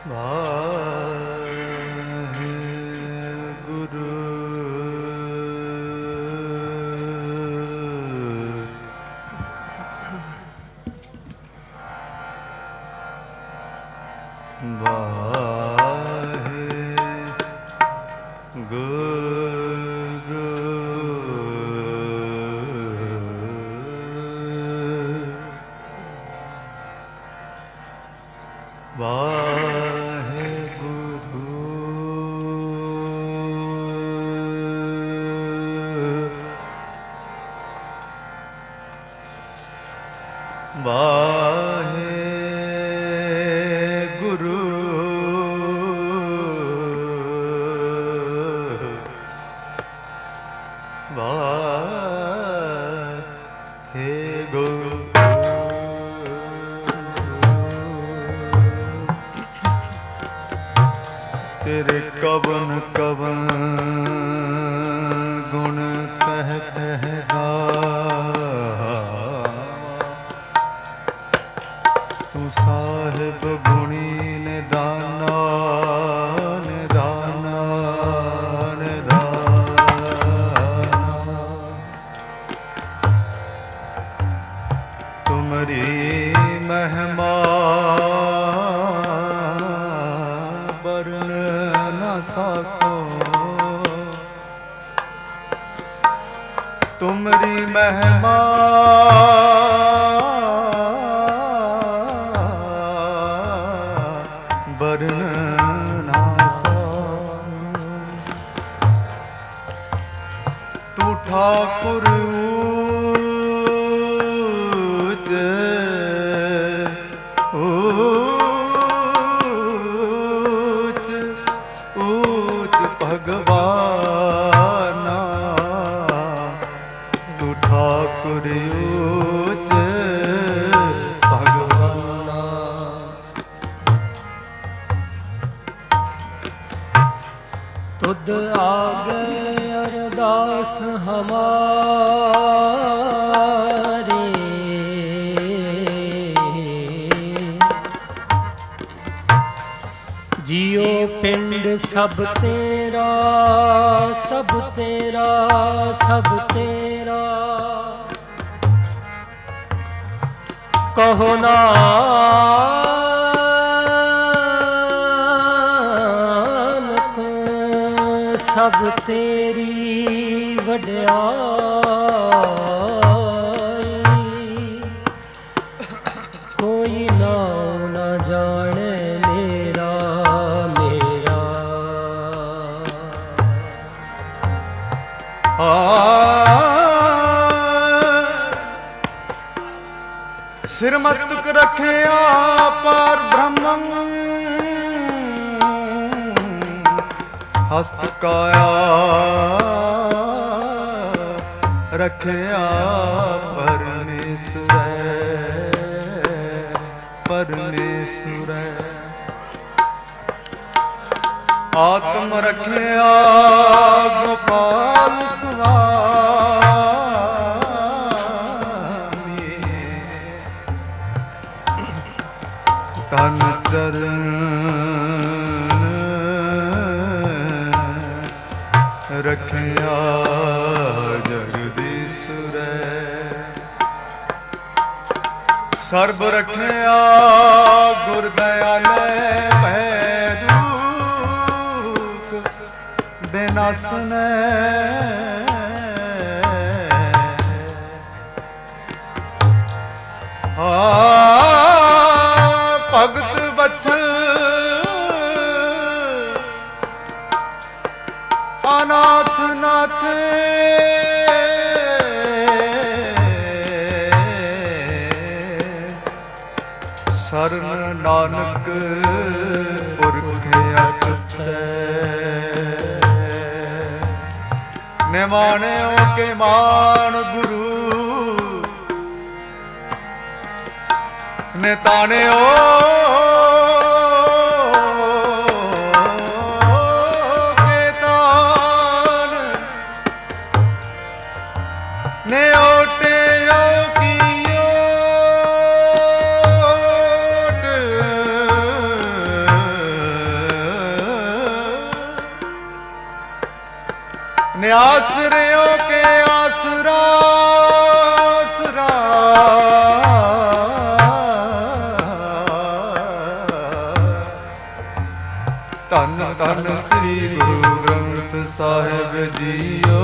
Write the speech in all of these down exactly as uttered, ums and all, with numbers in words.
तेरे कवन कवन गुण कह कह तू साहिब गुणी निदाना निदाना निदाना तुमरी महिमा साको तुमरी महिमा बरन ना सको तू ठाकुर ऊंच भगवाना तू ठाकुर ऊंच भगवाना तुद आगे अरदास हमारी जियो पिंड सब तेरा सब तेरा सब तेरा कहो नानक सब तेरी वड्याई कोई नाम ना जाने मेरा मेरा आ सिर मस्तक रखिया पार ब्रह्मं हस्त काया रखिया परमेश्वर परमेश्वर आत्म रखिया गोपाल स्वामी तन चरण रखिया जगदीश्वर सर्ब रखिया गुरदयाले भैदूक बिनासन भगत वत्सल अनाथ नाथ शरण नानक पुरख अचुत निमाणियों के मान गुरु निताणियों जियो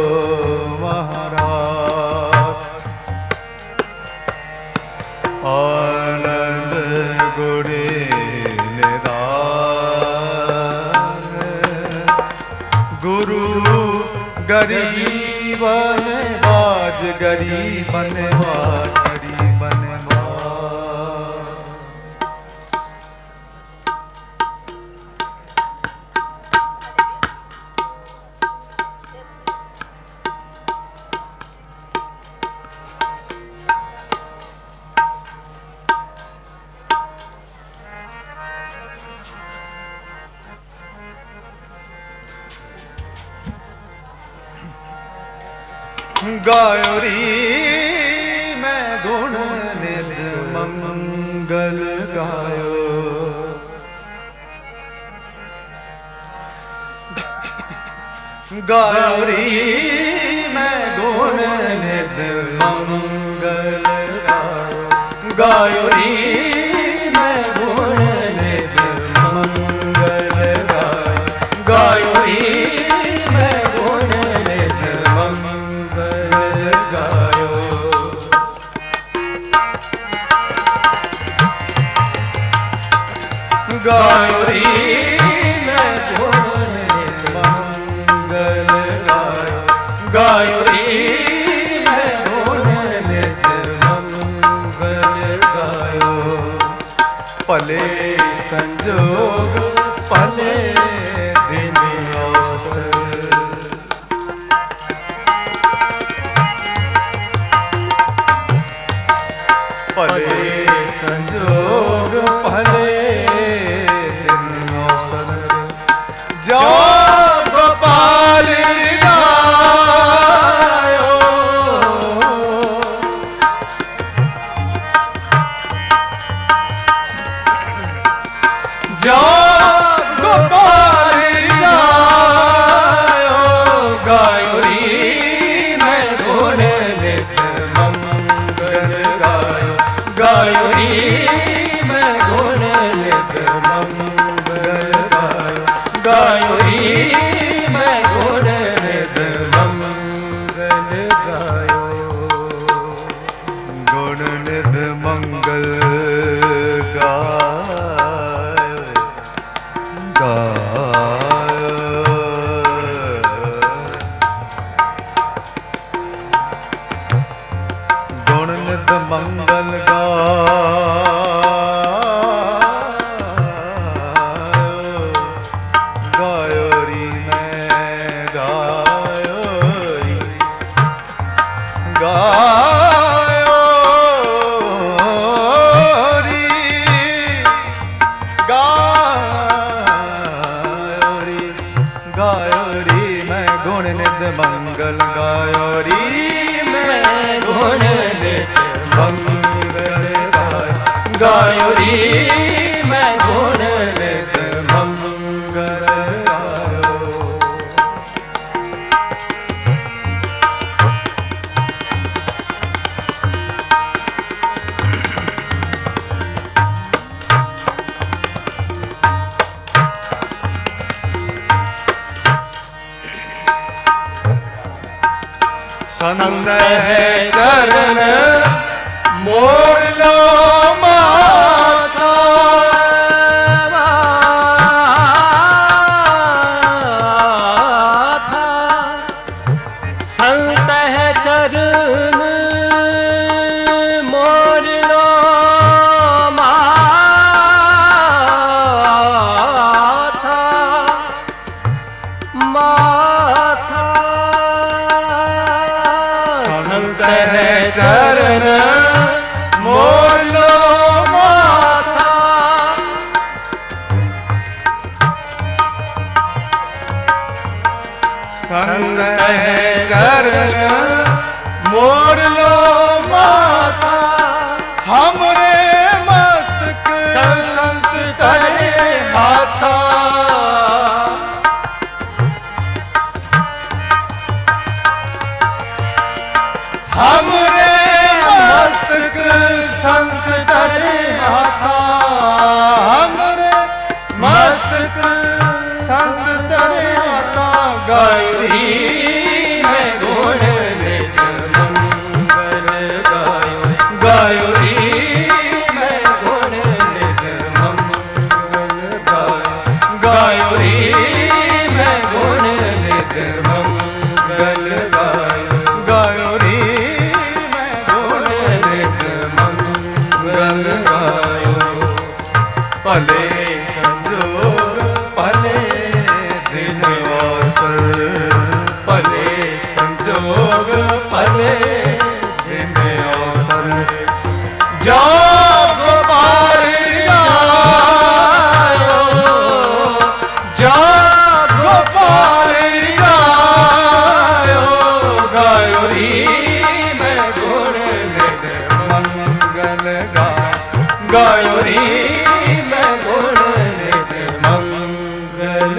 महाराज। आनंद गुणे निदान गुरु गरीबन बाज गरीबन बाज गरीबन बाज। गायो री मैं गुण नित मंगल गायो। गायो री मैं गुण नित मंगल गायो। गायो री मैं गुण नित मंगल गायो। गायो री मैं गुण नित मंगल गायो। गायो री मैं गुण नित मंगल गायो। गायो री मैं गुण नित मंगल गायो। पले संजोग पले दिन अवसर। पले संजोग पले दिन अवसर। जो गोपाल गायो। जो गोपाल गायो। गायो री मैं गुण नित मंगल गायो। गायो री मैं गुण नित मंगल गायो। गायो री मैं गुण नित मंगल गायो। गुण नित मंगल गायो गायो। गुण नित मंगल गायो। गायो री मैं गायो री। गायो री गायो री। गायो री मैं गुण नित मंगल गायो री मैं गुण नित मंगल गायो। गायो री मैं गुण नित मंगल गायो। संत है चरण मोर लो माथा। संत है चरण मोर लो माथा। माथा संत है चरण मोर लो माथा। संत है चरण मोर लो माथा। हमरे मस्तक संत करे हाथा। हमरे गन गाय गायो री मैं गुण नित मंगल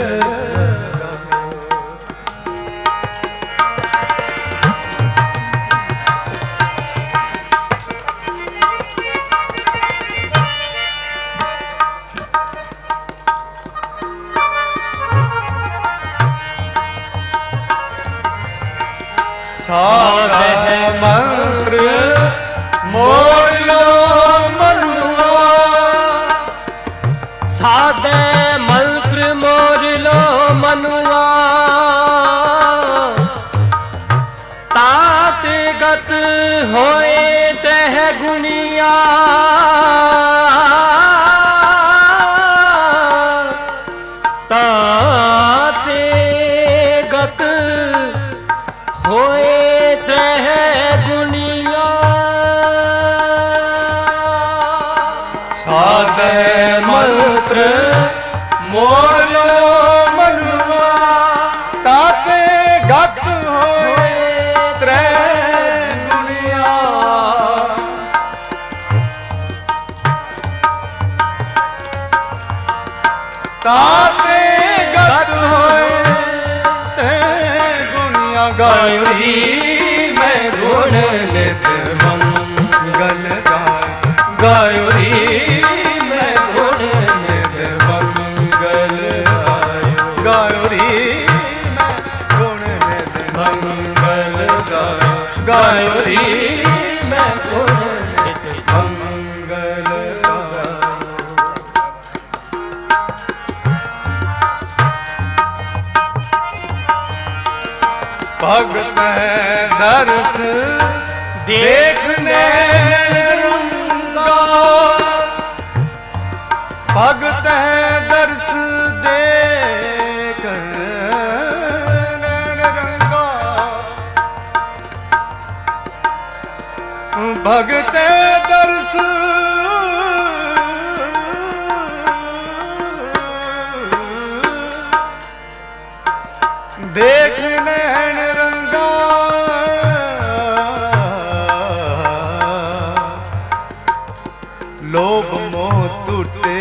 साधे मंत्र मोर लो मनुआ साधे मंत्र मोर लो मनुआ तात गत होए तह गुनिया तात गत होए तह गुनिया साधे मंत्र मोर लो मनुआ ताते गत होए त्रै गुनिया ताते गत होए त्रै गुनिया गायो री मैं गुण नित मंगल गाय गायो री मैं गुण नित मंगल गायो गायो री मैं गुण नित मंगल गायो गायो री मैं गुण नित मंगल गायो भगत दर्श देखने रंगा भगत दर्श देख रंगा भगत दर्श देख नैन रंगा लोभ मोह टूटे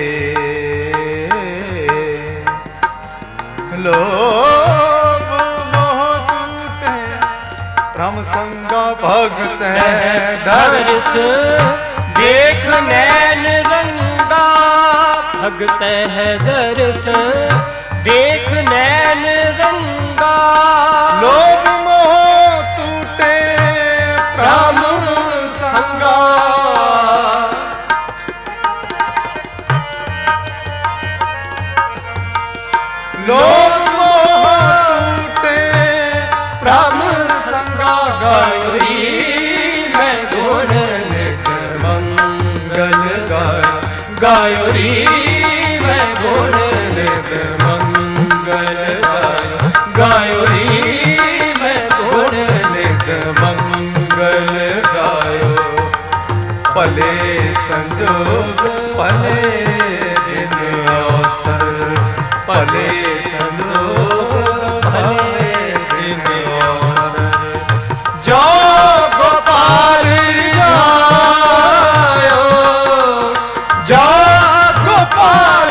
लोभ मोह टूटे राम संगा भगत है दर्श देख नैन रंगा भगत है दर्श देख नैन रंगा लोभ मोह टूटे राम संगा लोभ मोह टूटे राम संगा गायो री मैं गुण नित मंगल गाय गायो री मैं गुण नित मंगल गायो गायो री मैं गुण नित मंगल गायो भले संजोग भले दिन अवसर भले संजोग भले दिन अवसर जो गोपाल आयो जो गोपाल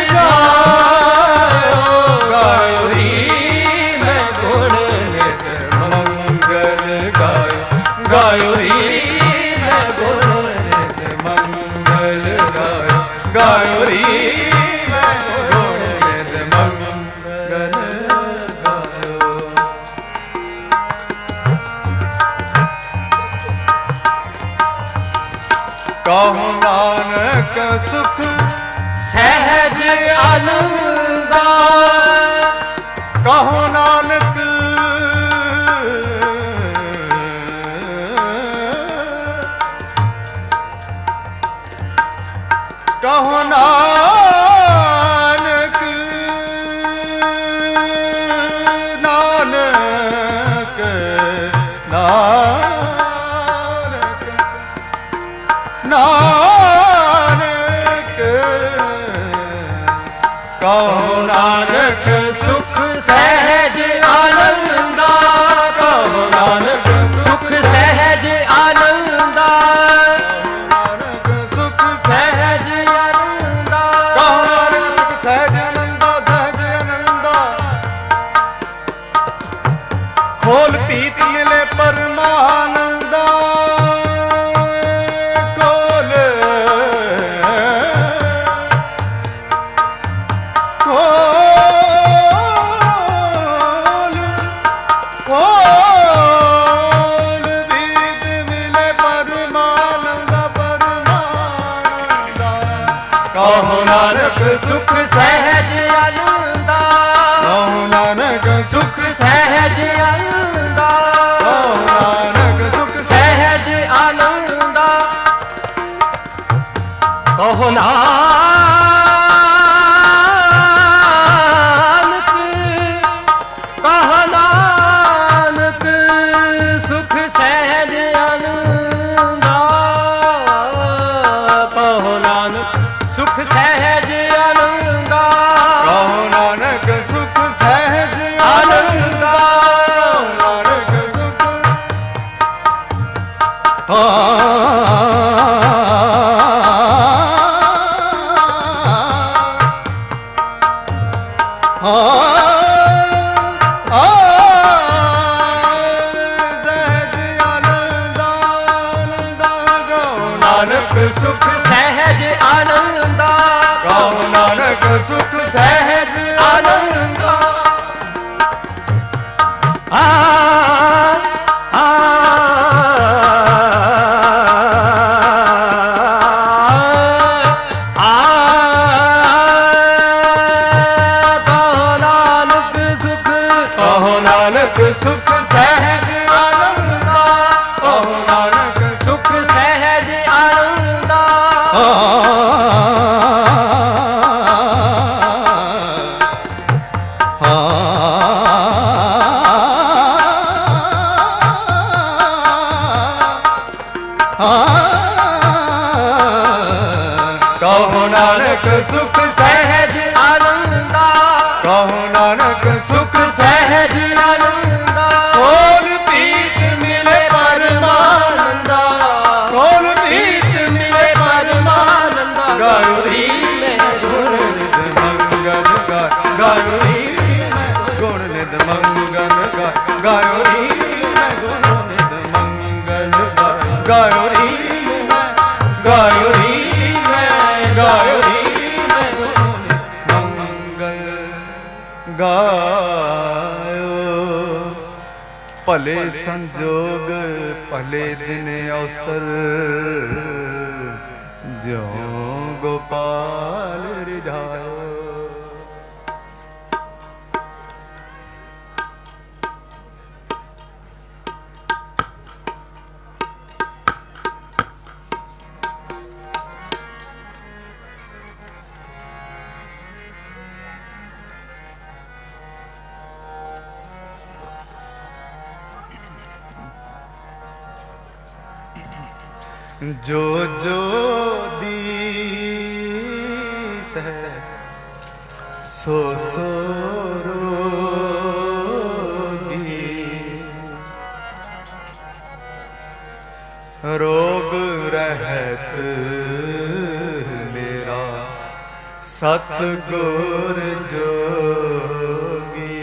गायो री मैं गुण नित मंगल गायो गायो री मैं गुण नित मंगल गायो गायो री मैं गुण नित मंगल गायो कहूँ नानक सुख सहज आनंदा कहो नानक कहो नानक नानक नानक नानक कहो नानक सुख सहज आनंदा कहो नानक सुख सहज आनंदा ਕਹੋ ਨਾਨਕ ਸੁਖ ਸਹਿਜ ਆਨੰਦਾ ਕਹੋ ਨਾਨਕ ਸੁਖ ਸਹਿਜ ਆਨੰਦਾ ਕਹੋ ਨਾਨਕ ਸੁਖ ਸਹਿਜ ਆਨੰਦਾ ਕਹੋ ਨਾਨਕ ਕਹੋ ਨਾਨਕ ਸੁਖ ਸਹਿਜ ਆਨੰਦਾ ਕਹੋ ਨਾਨਕ ਸੁਖ ਸਹਿਜ ਆਨੰਦਾ ਕਹੋ ਨਾਨਕ ਸੁਖ ਸਹਿਜ ਆਨੰਦਾ ਨਾਨਕ ਸੁਖ ਹਾਂ ਸੁਖ ਸਹਿਜ ਆਨੰਦਾ ਕਹੋ ਨਾਨਕ ਸੁਖ ਸਹਿਜ ਆਨੰਦਾ ਆ ਆ ਆ ਕਹੋ ਨਾਨਕ ਸੁਖ ਕਹੋ ਨਾਨਕ ਸੁਖ ਸਹਿਜ ਆਨੰਦਾ ਕਹੋ ਨਾਨਕ ਸੁਖ ਸਹਿਜ ਆਨੰਦਾ ਕਹੋ ਨਾਨਕ ਸੁਖ ਸਹਿਜ ਆਨੰਦਾ ਕਹੋ ਨਾਨਕ ਸੁਖ ਸਹਿਜ ਆਨੰਦਾ ਕੋਲ ਪੀਤ ਮਿਲੇ ਪਰਮਾਨੰਦਾ ਕੋਲ ਪੀਤ ਮਿਲੇ ਪਰਮਾਨੰਦਾ ਗਾਇਓ ਰੀ ਮੈਂ ਗੁਣ ਨਿਤ ਮੰਗਨ ਗਾ ਗਾਇਓ ਰੀ ਮੈਂ ਗੁਣ ਨਿਤ ਮੰਗਨ ਗਾ ਗਾਇਓ ਰੀ ਮੈਂ ਗੁਣ ਨਿਤ ਮੰਗਨ ਗਾ ਗਾਇਓ ਰੀ ਮੈਂ ਗਾਇਓ ਰੀ ਮੈਂ ਗਾਇਓ ਰੀ ਮੈਂ ਗੁਣ ਨਿਤ ਮੰਗਲ ਗਾਇਓ ਭਲੇ ਸੰਜੋਗ ਭਲੇ ਦਿਨ ਅਵਸਰ ਜਿਉ ਗੋਪਾਲ ਰਿਝਾਇਓ ਜੋ ਜੋ ਦੀਸ ਹੈ ਸੋ ਸੋ ਰੋਗੀ ਰੋਗ ਰਹਿਤ ਮੇਰਾ ਸਤਿਗੁਰ ਜੋਗੀ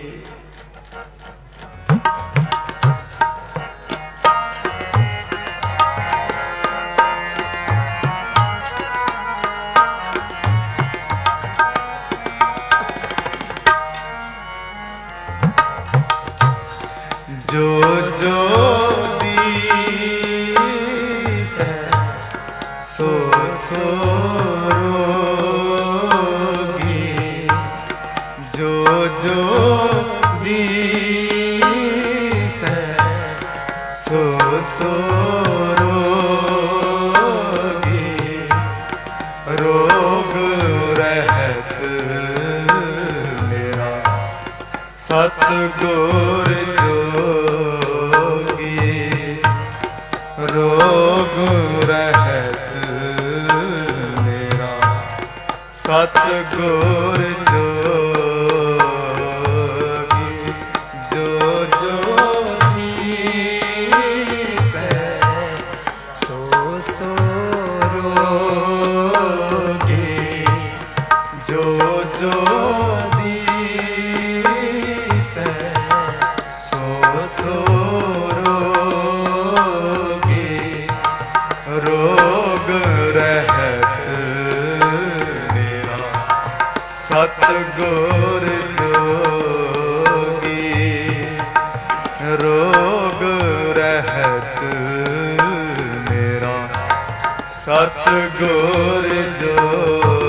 ਜੋ ਜੋ ਦੀਸ ਸੋ ਸੋ ਰੋਗੀ ਜੋ ਜੋ ਦੀਸ ਸੋ ਸੋ ਰੋਗੀ ਰੋਗ ਰਹਿਤ ਮੇਰਾ ਸਤਿਗੁਰ ਰੋਗ ਰਹਿਤ ਮੇਰਾ ਸਤਿਗੁਰ ਜੋਗੀ ਜੋ ਜੋ ਦੀਸ ਸੋ ਸੋ ਰੋਗੀ ਜੋ ਜੋ ਦੀਸ ਸੋ ਸੋ ਰੋਗ ਰਹਿਤ ਮੇਰਾ ਸਤਿਗੁਰ ਜੋਗੀ ਰੋਗ ਰਹਿਤ ਮੇਰਾ ਸਤਿਗੁਰ ਜੋਗੀ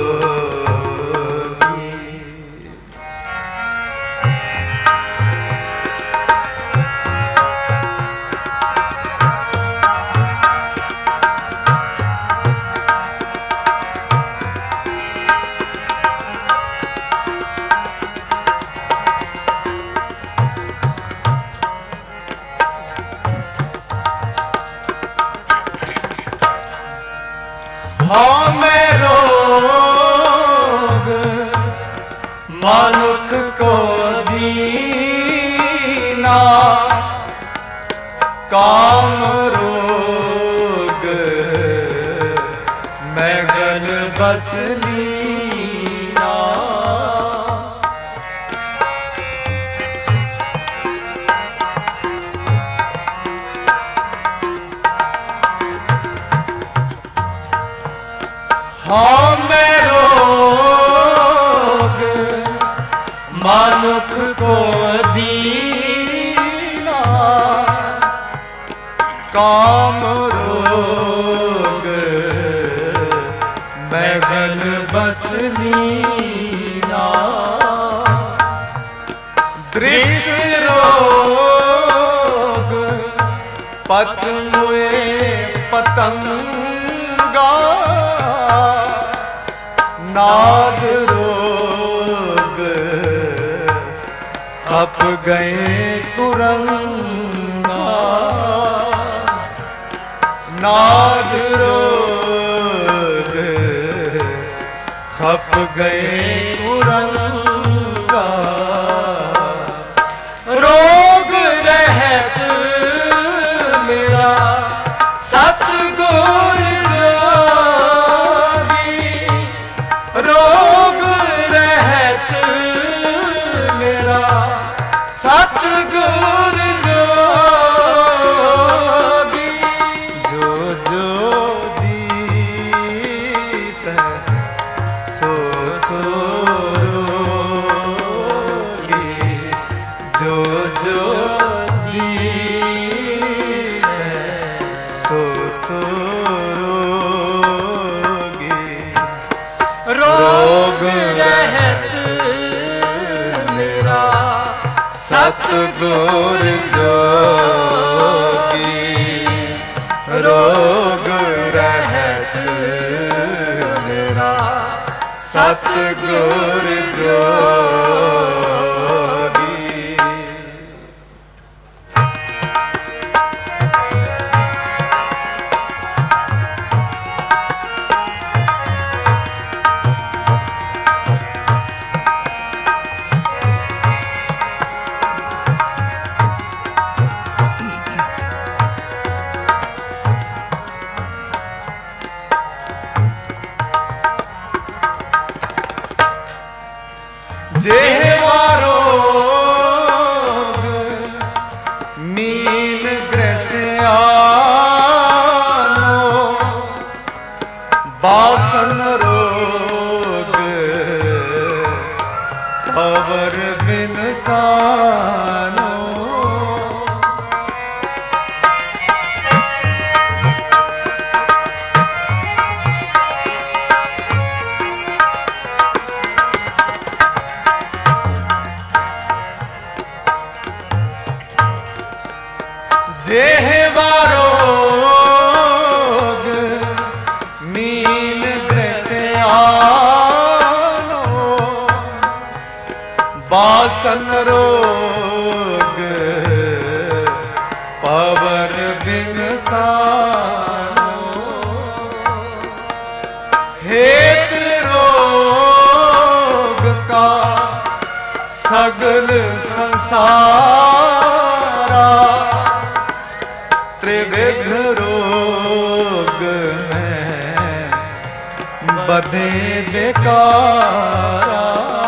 हाँ मैं रोग मानुख को दीना, काम रोग मैं गल बस लीना। हाँ मैं रोग मानुख को दीना, काम रोग मैं गल बस लीना। दृष्टि रोग पथ मुए पतंगा, नाद रोग खप गए कुरंगा, नाद रोग खप गए कुरंगा। रोग रहत मेरा सतगुर जोगी, रोग रहत मेरा सतगुर जोगी। जो जो दीस सो सो रोगी, जो जो दीस सो सो रोगी। रोग रहत मेरा सतगुर जोगी, रोग रहत मेरा सतगुर जोगी। जेवा रोग नील ग्रसियानो, बासन रोग पवर बिनसानो। जेहवा रोग नील ग्रसियानो, बासन रोग पवर बिनसानो। हेत रोग का सगल संसारा, त्रिविध रोग में बधे बेकारा,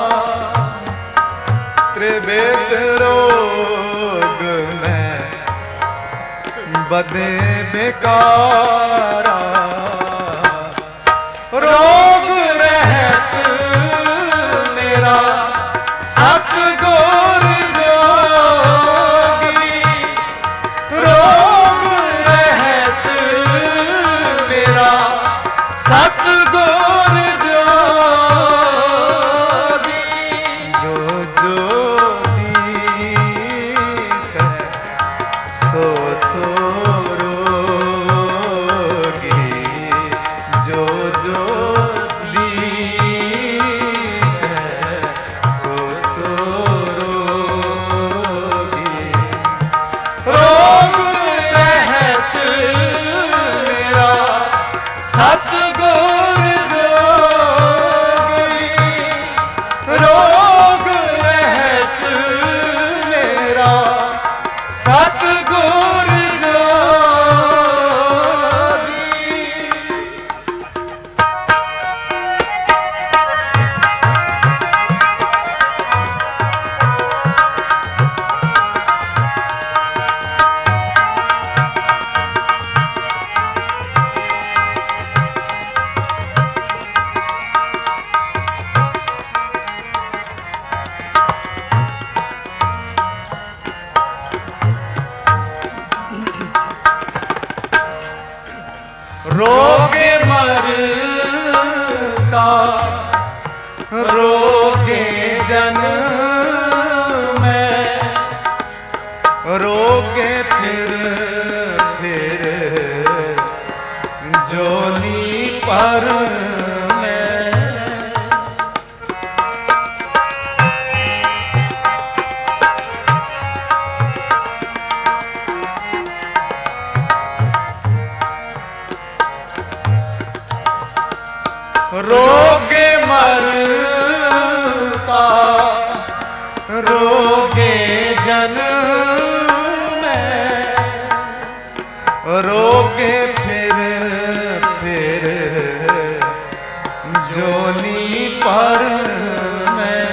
त्रिविध रोग में बधे बेकारा। रोग रहत मेरा सतगुर जोगी, रोग रहत मेरा सतगुर जोगी। जो जो दीस सो सो रोगी, रोगे मरता रोगे जन में रोगे फिर फिर जोनी पर रोगे मरता रोगे जन में रोगे फिर फिर जोनी पर में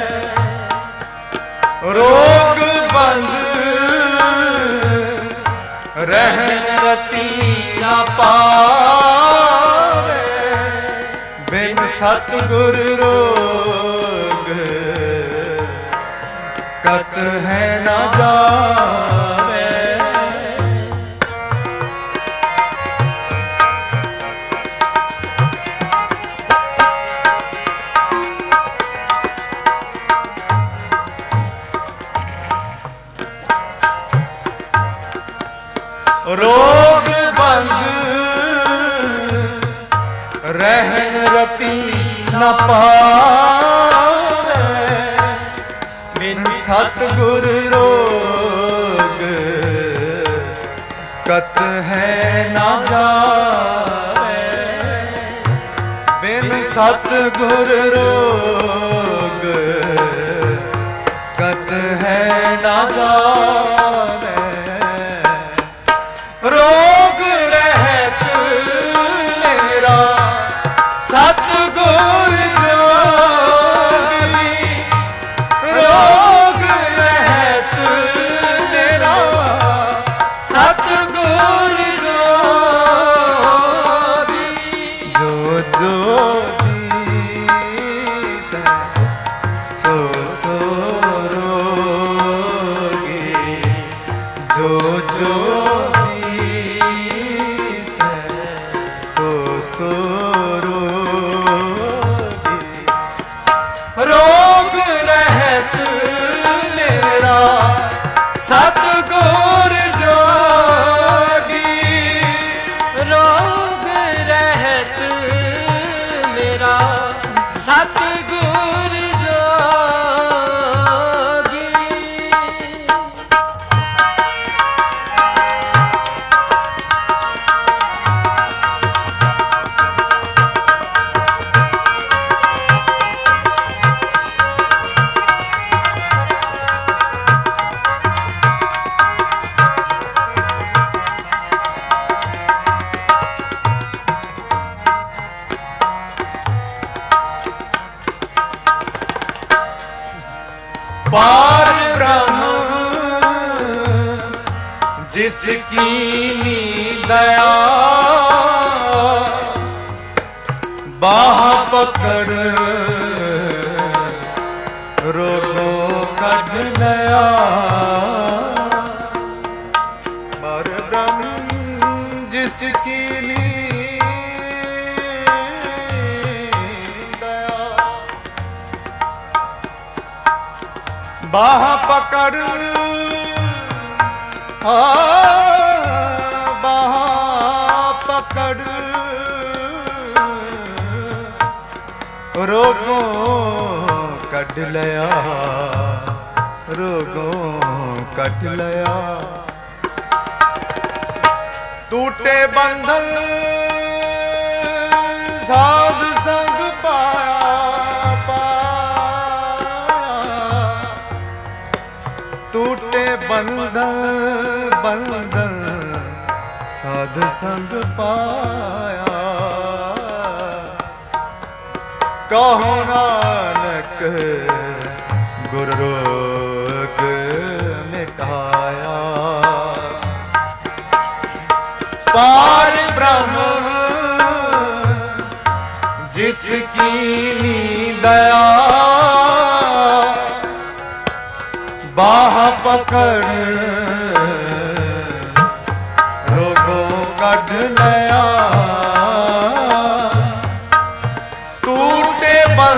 रोग बंद रहन रती न पावे बिन सतगुर रोग कत है न जावे। रोग बंद रहन रती न पावे बिन सतगुर रोग कत है न जावे। बिन सतगुर रोग कत है न जावे। रोग रहत मेरा सतगुर जोगी रोग रहत मेरा सतगुर जोगी जो जो दीस सो सो रोगी जो जो दीस सो सो रोग रहत मेरा सतगुर जोगी रोग रहत मेरा सतगुर जोगी। पार ब्रह्म जिसकी नी दया बाह पकड़ रोगों कढ़ नया। पार ब्रह्म जिसकी नी बाह पकड़ बाह पकड़ रोगों कढ़ लया रोगों कढ़ लया। टूटे बंधन साध संग पाया टूटे बंधन बंधन साध संग पाया। कहो नानक गुर रोग मिटाया। पार ब्रह्म जिसकी नी दया बाह पकड़ रोगों कढ़ ले। टूटे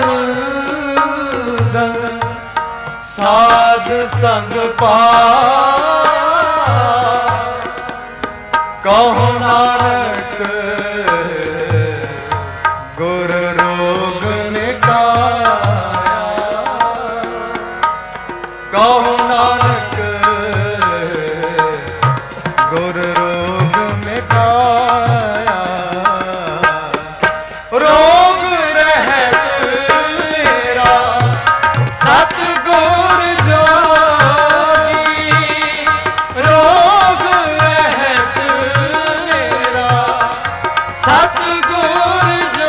बंधन साध संग पाया, कहो नानक गुर रोग मिटाया, कहो नानक गुर रोग मिटाया, रोग रहत मेरा सतगुर जोगी, रोग रहत मेरा सतगुर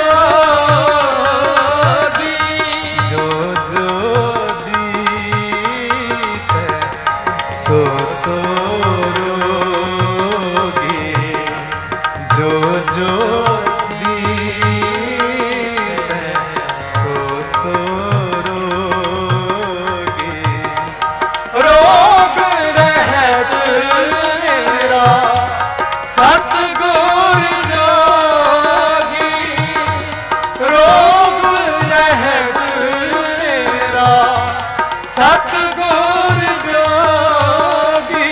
जोगी, जो जो दीसै सो सो रोगी, जो जो दीसै सो सो रोगी, रोग रहत मेरा सतगुर जोगी, रोग रहत मेरा सतगुर जोगी,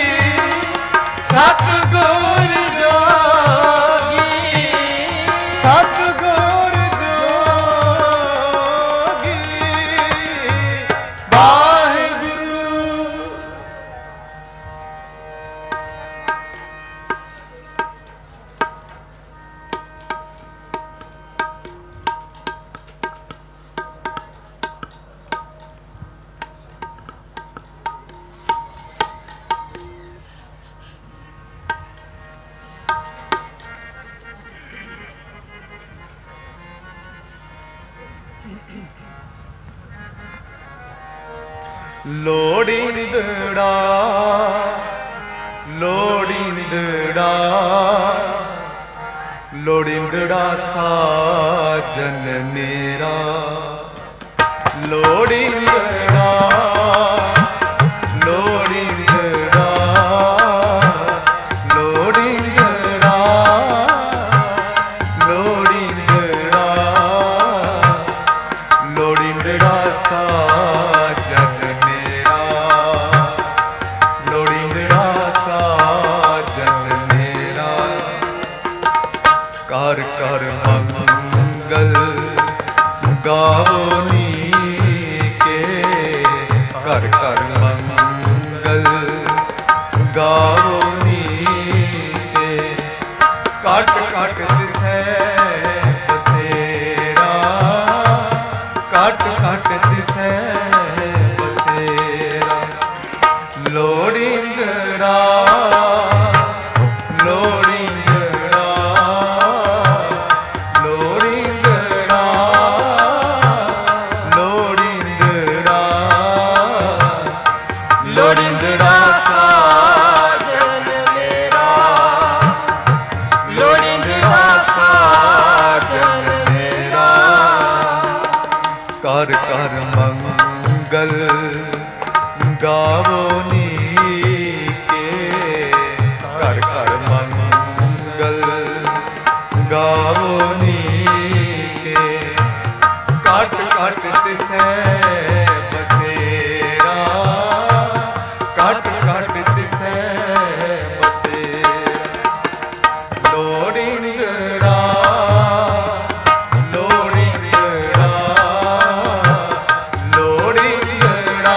सतगुर जोगी, सतगुर जोगी, वाहिगुरु। ਲੋੜੀਂਦੜਾ ਲੋੜੀਂਦੜਾ ਲੋੜੀਂਦੜਾ ਸਾਜਨ ਮੇਰਾ, ਲੋੜੀਂਦੜਾ ਲੋੜੀਂਦੜਾ ਲੋੜੀਂਦੜਾ ਲੋੜੀਂਦੜਾ ਲੋੜੀਂਦੜਾ ਸਾਜਨ ਮੇਰਾ, ਲੋੜੀਂਦੜਾ ਸਾਜਨ ਮੇਰਾ, ਕਰ ਕਰ ਮੰਗਲ ਗਾਵੋ ਨੀਕੇ, ਕਰ ਕਰ ਮੰਗਲ ਗਾਵੋ ਨੀਕੇ, ਘਟ ਘਟ ਦਿਸੈ ਬਸੇਰਾ, ਘਟ ਘਟ ਦਿਸੈ ਬਸੇਰਾ, ਲੋੜੀਂਦੜਾ ਲੋੜੀਂਦੜਾ ਲੋੜੀਂਦੜਾ ਲੋੜੀਂਦੜਾ ਲੋੜੀਂਦੜਾ ਸਾਜਨ ਮੇਰਾ, ਲੋੜੀਂਦੜਾ ਸਾਜਨ ਮੇਰਾ, ਕਰ ਕਰ ਮੰਗਲ ਗਾਵੋ ਨੀਕੇ, ਕਰ ਕਰ ਮੰਗਲ ਗਾਵੋ ਨੀਕੇ, ਘਟ ਘਟ ਤਿਸੈ ਬਸੇਰਾ, ਘਟ ਘਟ ਤਿਸੈ ਬਸੇਰਾ, ਲੋੜੀਂਦੜਾ ਲੋੜੀਂਦੜਾ ਲੋੜੀਂਦੜਾ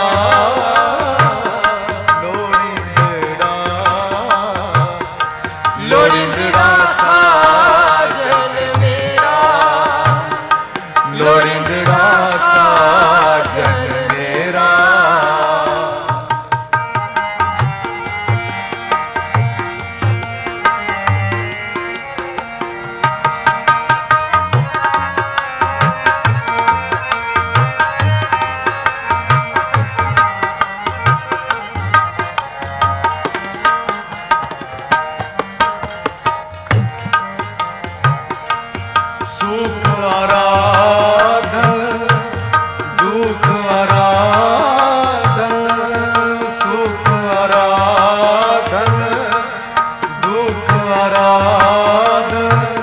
ਲੋੜੀਂਦੜਾ ਲੋੜੀਂਦੜਾ ਸਾਜਨ ਮੇਰਾ, ਲੋੜੀਂਦੜਾ ਸਾਜਨ ਮੇਰਾ। सुख आराधन दुख आराधन, सुख आराधन दुख आराधन,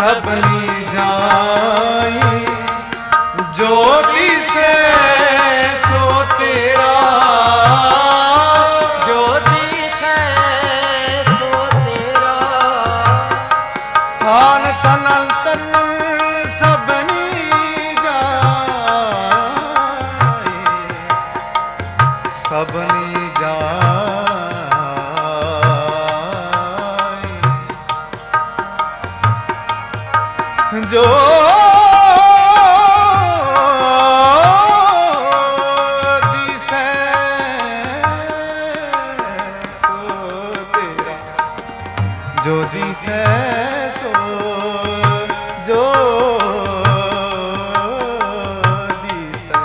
सबनी जाई जो दिसे सो तेरा, जो दिसे सो तेरा। थान तनंतर सबनी जाई, सबनी जाई जो दिसे सो तेरा, जो दिसे सो, जो दिसे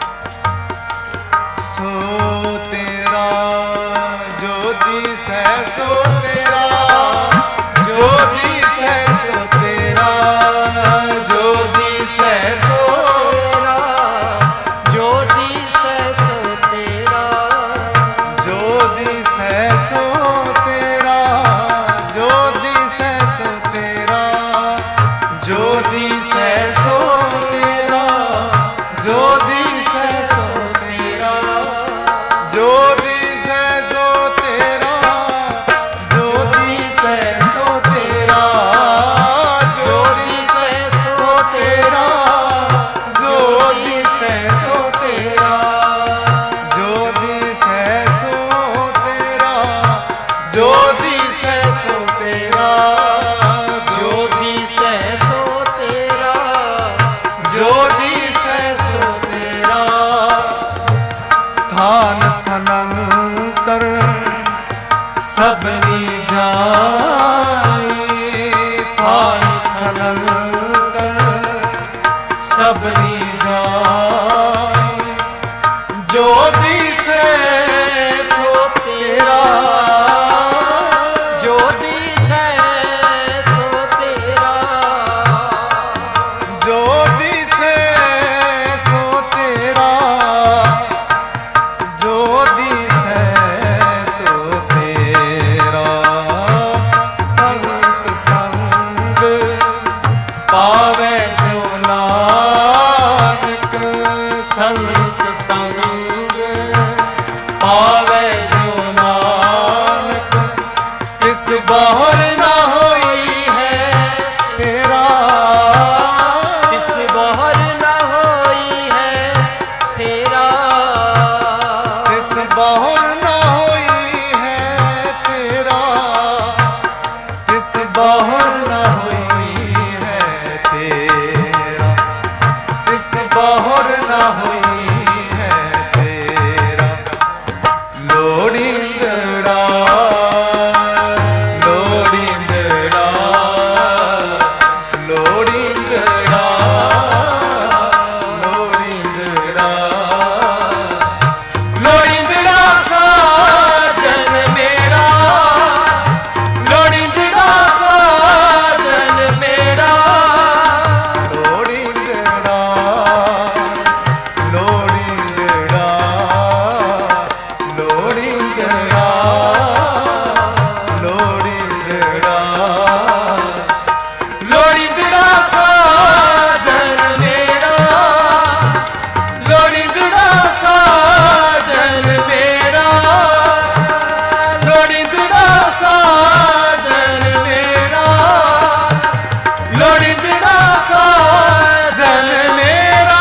सो तेरा, जो दिसे सो तेरा, जो दिसे सो तेरा, जो दिसे सो तेरा, जो दिसे सो तेरा, जो दिसे सो तेरा, जो दिसे सो तेरा, जो दिसे सो तेरा, जो दिसे सो तेरा, जो दिसे सो तेरा, जो दिसे सो तेरा, जो दिसे सो तेरा, जो दिसे सो तेरा, जो दिसे सो तेरा, जो दिसे सो तेरा, जो दिसे सो तेरा, जो दिसे सो तेरा। थान थनंतर सबनी जाई, थान थनंतर सबनी जाई जो दिसे सो तेरा, जो दिसे सो तेरा, जो दिसे सो तेरा, जो दिसे सो तेरा। संत संग पावे जो नानक, संत संग पावे जो नानक, किस बाहर ना होई है तेरा, इस बहर न होई है फेरा, किस बाहर ना होई है तेरा, किस बाहर ना होई है तेरा, किस बाहर ना होई है तेरा। लोड़ींदड़ा, लोड़ींदड़ा, लोड़ींदड़ा, लोड़ींदड़ा, लोड़ींदड़ा साजन मेरा, लोड़ींदड़ा साजन मेरा, लोड़ींदड़ा, लोड़ींदड़ा, लोड़ींदड़ा, लोड़ींदड़ा, लोड़ींदड़ा साजन मेरा, लोड़ींदड़ा साजन मेरा, लोड़ींदड़ा साजन मेरा, लोड़ींदड़ा साजन मेरा।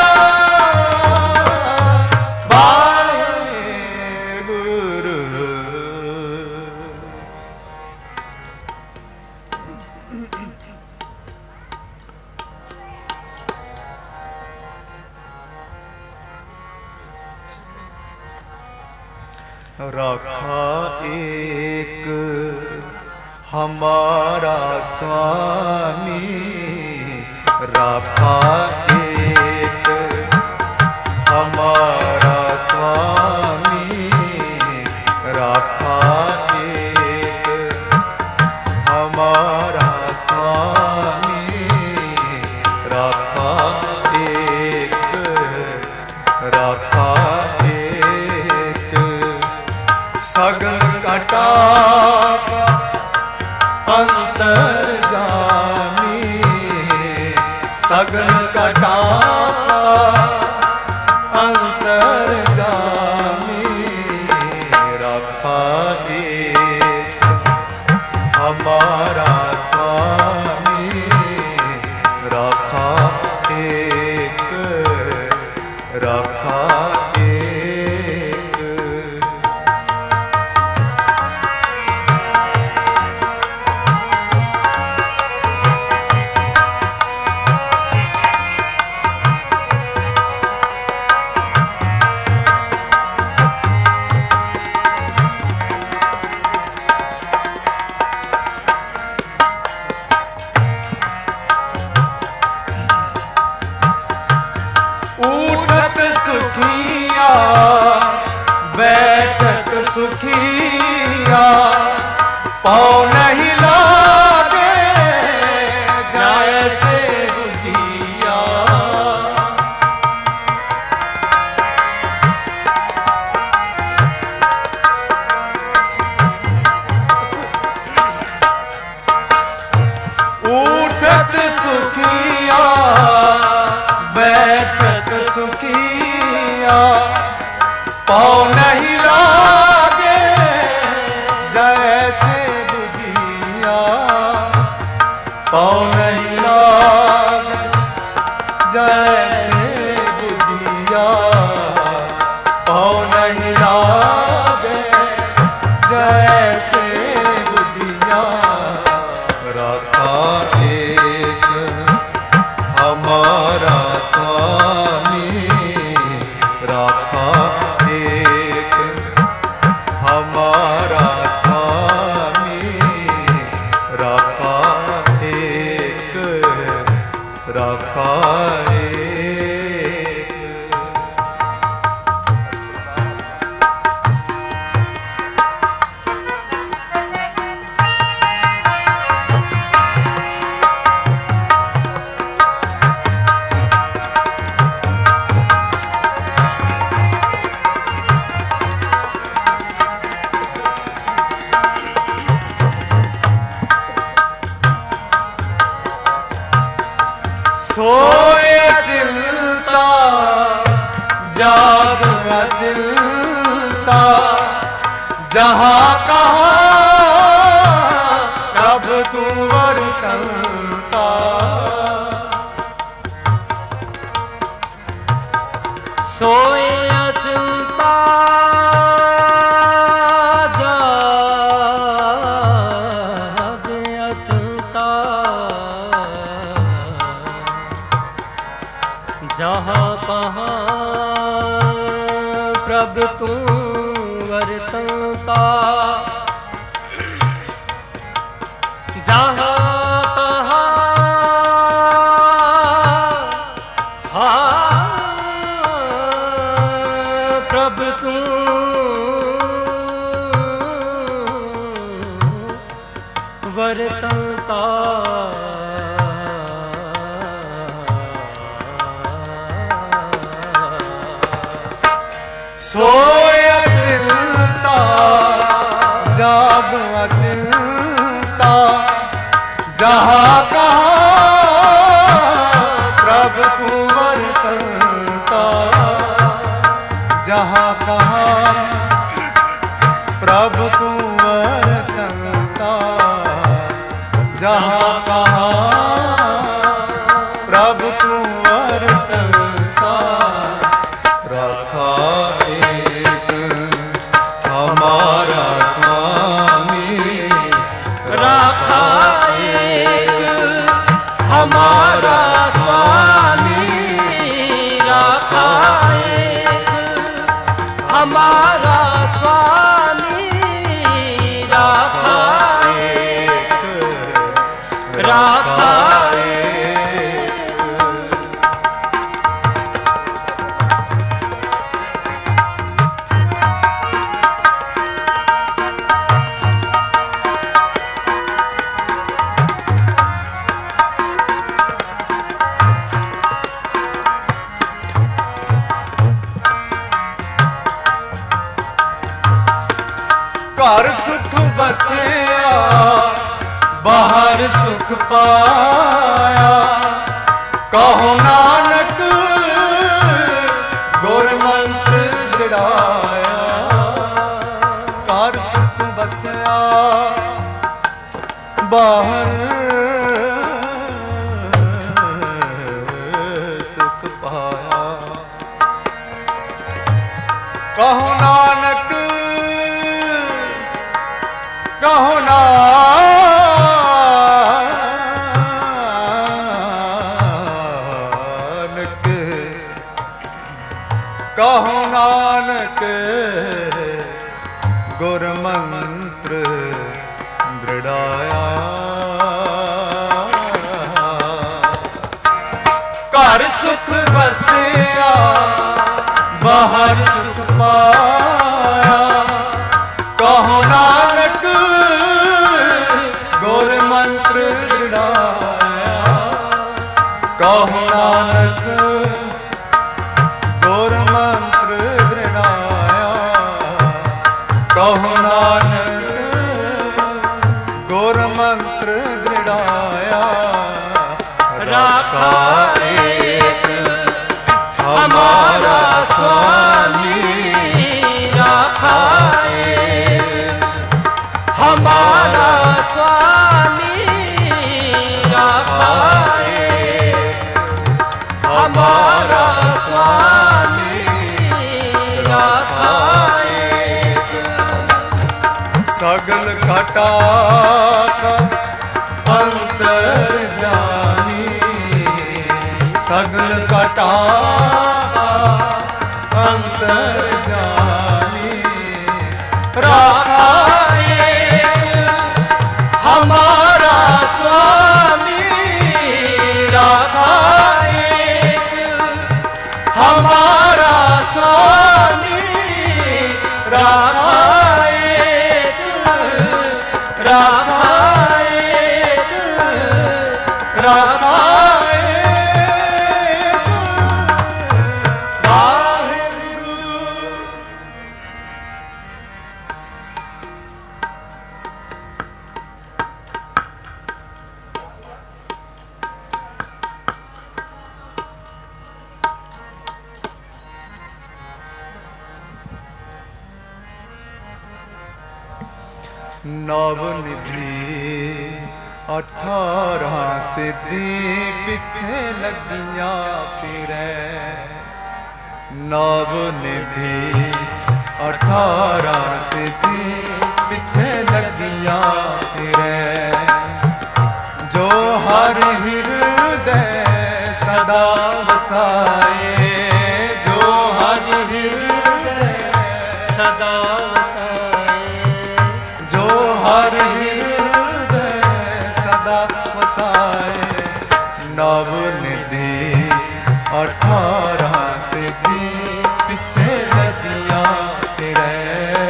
वाहेगुरु। रखा एक हमारा स्वामी, रखा एक हमारा स्वामी, रखा एक हमारा स्वामी, रखा एक, रखा एक सगल कटा अंतर्जामी, सगन कटाता अंतर्गामी रखा एक हमारा स्वामी रखा एक रखा एक। सुखिया बैठक सुखिया पाँव नहीं लागे जैसे बुझिया। उठत सुखिया बैठक सुखिया पाँव नहीं लागे जैसे बुझिया। पाँव नहीं लागे जैसे बुझिया। पाँव नहीं लागे जैसे बुझिया। रखा एक हमारा स्वामी रखा एक हमारा स्वामी रखा एक रखा एक। सोए चिंता जाग चिंता जहाँ कहाँ कब तू वर्तनता। सोए अचिंता जाग अचिंता जहाँ कहाँ प्रभु तू वर्तनता। जहाँ कहाँ हाँ प्रभु तू वर्तनता। सोए चिंता जाग चिंता जहाँ कहाँ प्रभु तू वर्तनता। जहाँ कहाँ प्रभु तू वर्तनता। जहाँ कहाँ प्रभु तू वर्तनता। रखा एक हमारा स्वामी रखा एक हमारा स्वामी रखा एक हमारा स्वामी रखा एक रखा घर सुख बसया बाहर सुख पाया कहो नानक गुर मंत्र दृढ़ाया, कर सुख बसया बाहर सुख पाया। कहो नानक कहो नानक कहो नानक गुर मंत्र दृढ़ाया, घर सुख बसया बाहर सुख पाया। कहो नानक गुर मंत्र दृढ़ाया, कहो नानक गुर मंत्र दृढ़ाया, कहो नानक गुर मंत्र दृढ़ाया। राखा एक हमारा स्वामी, राखा एक हमारा स्वामी, राखा एक हमारा स्वामी, राखा एक। सगल घटा का अंतर जानी, सगल घटा अंतर जानी। राखा एक हमारा स्वामी, राखा एक हमारा स्वामी, राखा एक, राखा एक, राखा एक। वाहेगुरु। नवनिधि अठारह सिद्धि पिछे लगिया फिरे, नवनिधि अठारह सिद्धि पिछे लगिया फिरे। जो हर हृदय सदा बसाए, जो हर हृदय सदा वसाए, जो हर हृदय सदा वसाए। नवनिधि अठारह सिद्धि पिछे लगिया फिरे,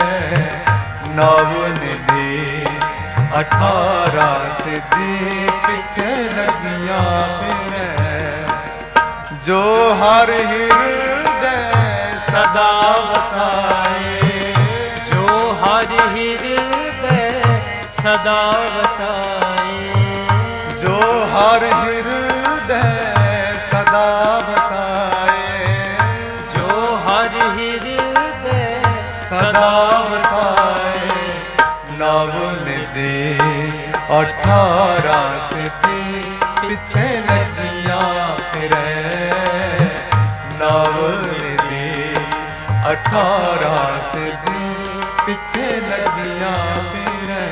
नवनिधि अठारह सिद्धि पिछे लगिया फिरे। जो हर हृदय सदा वसाए, जो हर हृदय सदा वसाए, जो हर हृदय सदा वसाए, जो हर हृदय सदा वसाए। नवनिधि अठारह सिद्धि पिछे लगिया फिरे, नवनिधि अठारह सिद्धि पिछे लगिया फिरे।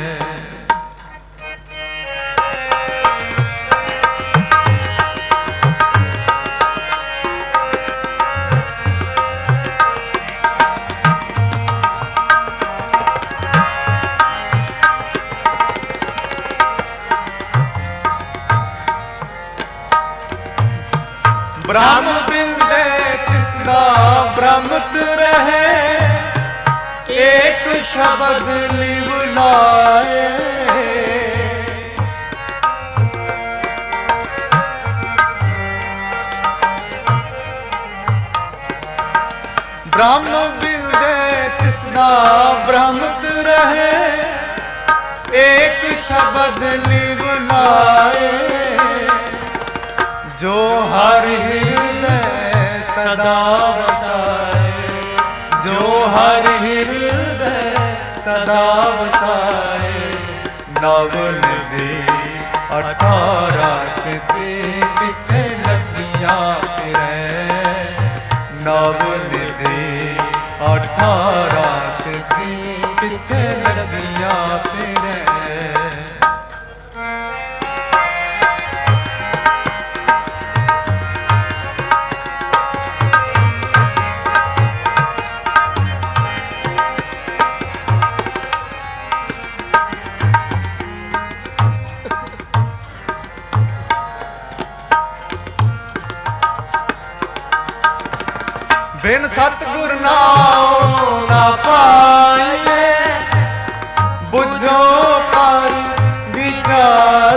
ब्रह्म बिंदे तिसरा ब्रह्मत रहे, एक शब्द लिव लाए। ब्रह्म बिंदे तिसरा ब्रह्मत रहे, एक शब्द लिव लाए। ਜੋ ਹਰ ਹਿਰਦੈ ਸਦਾ ਵਸਾਏ, ਜੋ ਹਰ ਹਿਰਦੈ ਸਦਾ ਵਸਾਏ। ਨਵ ਨਿਧੀ ਅਠਾਰਾਂ ਸਿਸੇ ਪਿੱਛੇ ਲੱਗੀਆਂ ਫਿਰੈ, ਨਵ ਨਿਧੀ ਅਠਾਰਾਂ ਸਿਸੇ ਪਿੱਛੇ ਲੱਗੀਆਂ ਫਿਰੈ। ਬਿਨ ਸਤਿਗੁਰ ਨਾਉ ਨਾ ਪਾਈਏ, ਬੁਝੋ ਕਰ ਵਿਚਾਰ।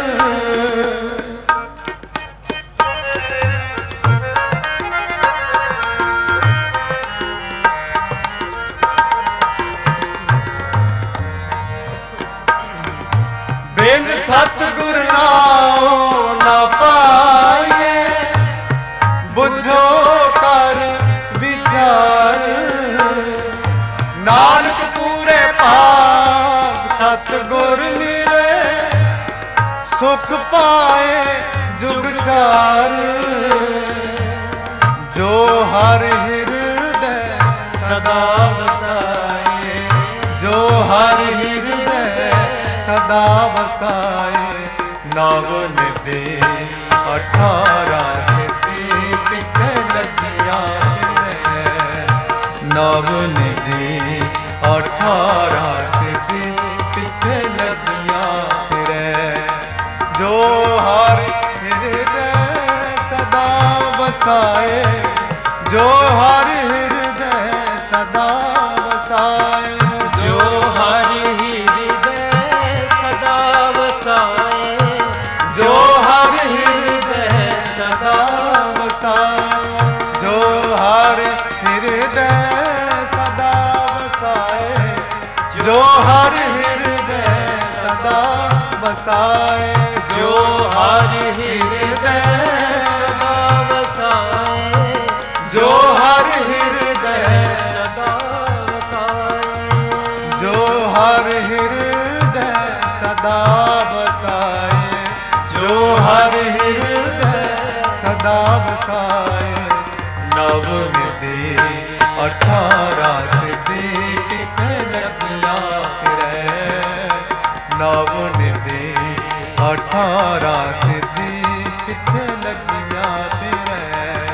ਬਿਨ ਸਤਿਗੁਰ ਨਾਉ ਨਾ ਪਾਈਏ, ਬੁਝੋ ਕਰ ਵਿਚਾਰ। ਨਾਨਕ ਪੂਰੇ ਭਾਗ ਸਤਿਗੁਰ ਮਿਲੇ, ਸੁਖ ਪਾਏ ਜੁਗ ਚਾਰ। ਜੋ ਹਰ ਹਿਰਦੈ ਸਦਾ ਵਸਾਏ, ਜੋ ਹਰ ਹਿਰਦੈ ਸਦਾ ਵਸਾਏ। ਨਵ ਨਿਧੀ ਅਠਾਰਾਂ ਸਿਸੇ ਪਿੱਛੇ ਲੱਗੀਆਂ ਫਿਰੈ, ਨਵ ਨਿਧੀ ਅਠਾਰਾਂ ਸਿਸੇ ਪਿੱਛੇ ਲੱਗੀਆਂ ਫਿਰੈ। ਜੋ ਹਰ ਹਿਰਦੈ ਸਦਾ ਵਸਾਏ, ਜੋ ਹਰ ਹਿਰਦੈ ਸਦਾ ਵਸਾਏ। ਜੋ ਹਰ ਹਿਰਦੈ ਸਦਾ ਵਸਾਏ, ਜੋ ਹਰ ਹਿਰਦੈ ਸਦਾ ਵਸਾਏ, ਜੋ ਹਰ ਹਿਰਦੈ ਸਦਾ ਵਸਾਏ, ਜੋ ਹਰ ਹਿਰਦੈ ਸਦਾ ਵਸਾਏ। ਜੋ ਹਰ ਹਿਰਦੈ ਸਦਾ ਵਸਾਏ, ਜੋ ਹਰ ਹਿਰਦੈ ਸਦਾ ਵਸਾਏ। ਜੋ ਹਰ ਹਿਰਦੈ ਸਦਾ ਵਸਾਏ, ਜੋ ਹਰ ਹਿਰਦੈ ਸਦਾ ਵਸਾਏ। ਨਵ ਨਿਧੀ ਅਠਾਰਾਂ ਸਿਸੇ ਪਿੱਛੇ ਲੱਗੀਆਂ ਫਿਰੈ, ਨਵ ਨਿਧੀ ਅਠਾਰਾਂ ਸਿਸੇ ਪਿੱਛੇ ਲੱਗੀਆਂ ਫਿਰੈ।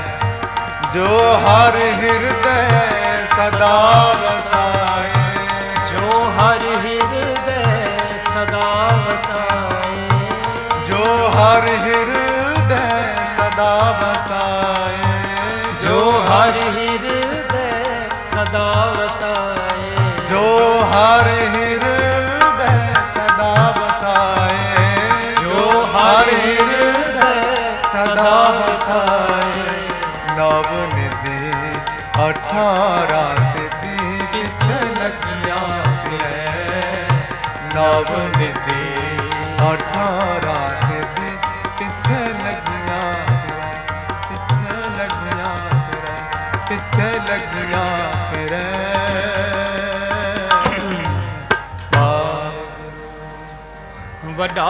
ਜੋ ਹਰ ਹਿਰਦੈ ਸਦਾ ਵਸਾਏ, ਜੋ ਹਰ ਹਿਰਦੈ ਸਦਾ ਵਸਾਏ, ਜੋ ਹਰ ਹਿਰਦੈ ਸਦਾ ਵਸਾਏ। ਜੋ ਹਰ ਹਿਰਦੈ ਸਦਾ ਵਸਾਏ, ਜੋ ਹਰ ਹਿਰਦੈ ਸਦਾ ਵਸਾਏ, ਜੋ ਹਰ ਹਿਰਦੈ ਸਦਾ ਵਸਾਏ। ਨਵ ਨਿਧੀ ਅਠਾਰਾਂ ਸਿਸੇ ਪਿੱਛੇ ਲੱਗੀਆਂ ਫਿਰੈ, ਨਵ ਨਿਧੀ ਅਠਾਰਾਂ ਸਿਸੇ ਪਿੱਛੇ ਲੱਗੀਆਂ ਫਿਰੈ, ਪਿੱਛੇ ਲੱਗੀਆਂ ਫਿਰੈ, ਪਿੱਛੇ ਲੱਗੀਆਂ ਫਿਰੈ। ਵੱਡਾ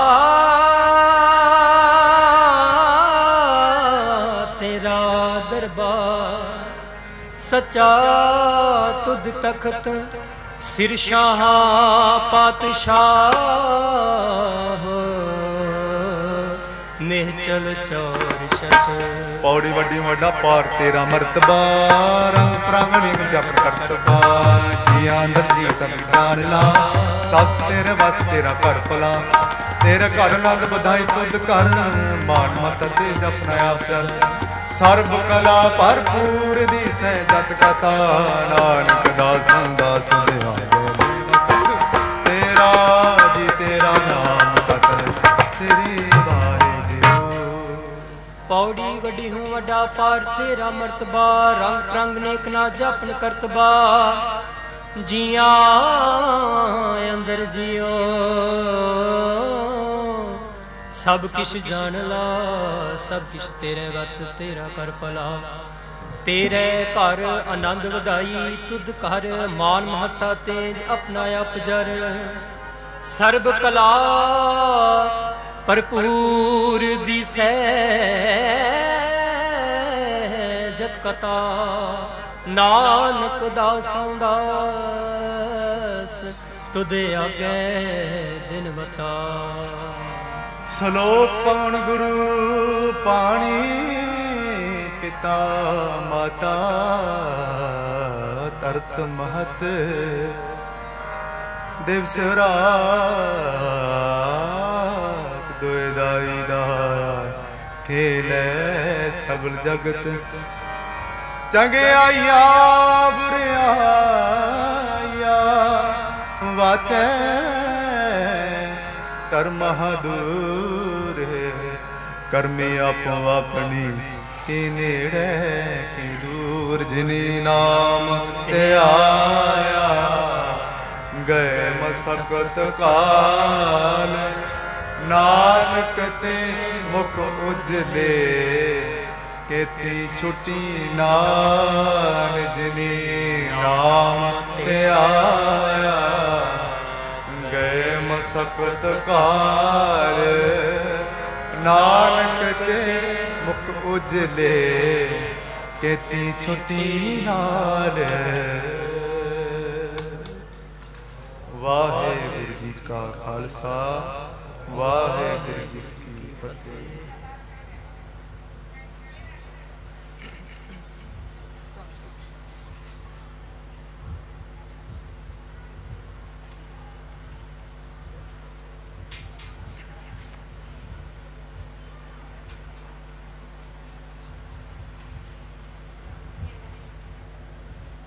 ਤੇਰਾ ਦਰਬਾਰ, ਸੱਚਾ ਤੁਧ ਤਖਤ, ਸਿਰ ਸ਼ਾਹ ਪਾਤਸ਼ਾਹ, ਨਿਹਚਲ ਚੌਰ ਸ਼ਤ। ਪੌੜੀ ਵੱਡੀ ਵੱਡਾ ਪਾਰ ਤੇਰਾ ਮਰਤਬਾ, ਰੰਗ ਪ੍ਰਾਂਗਣੀ ਜਪਨ ਕਰਤਬਾ। ਜੀ ਅੰਦਰ ਜੀ ਸਭ ਜਾਣ ਲਾ, ਸਭ ਤੇਰੇ ਵਸ ਤੇਰਾ ਘਰ ਭਲਾ। ਤੇਰੇ ਘਰ ਨੰਦ ਬਧਾਈ ਤੁਧ ਕਰ, ਮਾਨ ਮਤ ਤੇ ਜਪਨਾ ਆਪ ਜਲ। ਸਰਬ ਕਲਾ ਭਰਪੂਰ ਦੀਸੈ ਜਤ ਕਥਾ, ਨਾਨਕ ਦਾਸਾਂ ਦਾਸ ਤੁਝੇ ਆਗੇ। ਤੇਰਾ ਜੀ ਤੇਰਾ ਨਾਮ ਸਤਿ ਸ੍ਰੀ ਵਾਹਿਗੁਰੂ। ਪੌੜੀ ਵੱਡੀ ਹੂੰ ਵੱਡਾ ਪਾਰ ਤੇਰਾ ਮਰਤਬਾ, ਰੰਗ ਰੰਗ ਨੇਕ ਨਾ ਜਪਨ ਕਰਤਬਾ। ਜੀਆਂ ਅੰਦਰ ਜਿਉ ਸਭ ਕਿਛ ਜਾਣ ਲਾ, ਸਭ ਕਿਛ ਤੇਰੇ ਵਸ, ਤੇਰਾ ਕਰ ਭਲਾ। ਤੇਰੇ ਘਰ ਆਨੰਦ ਵਧਾਈ, ਤੁਧ ਘਰ ਮਾਨ ਮਹੱਤਾ ਤੇਜ, ਆਪਣਾ ਅਪਜਰ। ਸਰਬ ਕਲਾ ਭਰਪੂਰ ਦਿਸੈ, ਜਤ ਕਥਾ ਨਾਨਕ ਦਾਸਾਂ ਦਾਸ, ਤੁਧੇ ਆਗੇ ਦਿਨ ਬਤਾ। ਸਲੋਕ ਪਵਨ ਗੁਰੂ ਪਾਣੀ, ਪਿਤਾ ਮਾਤਾ ਤਰਤ ਮਹਤ, ਦਿਵਸ ਰਾਤ ਦੋਇ ਦਾਈ ਦਾ, ਖੇਲੇ ਸਗਲ ਜਗਤ। ਚੰਗਿਆਈਆ ਬੁਰਿਆਈਆ ਵਾਚੈ, ਕਰਮ ਦੂਰ ਕਰਮੀ ਆਪੋ ਆਪਣੀ, ਕੀ ਨੇੜੇ ਕੀ ਦੂਰ। ਜਿਨੀ ਨਾਮ ਤੇ ਆਇਆ, ਗਏ ਮਸਕਤ ਕਾਲ। ਨਾਨਕ ਤੇ ਮੁਖ ਉਜਲੇ, ਕੇਤੀ ਛੁਟੀ ਨਾਮ। ਜਿਨੀ ਨਾਮ ਤੇ ਆਇਆ, ਗਏ ਮਸਕਤ ਕਾਲ। ਨਾਨਕ ਤੇ ਮੁਖ ਉਜਲੇ, ਕੇਤੀ ਛੁਟੀ ਨਾਲ। ਵਾਹਿਗੁਰੂ ਜੀ ਕਾ ਖਾਲਸਾ, ਵਾਹਿਗੁਰੂ ਜੀ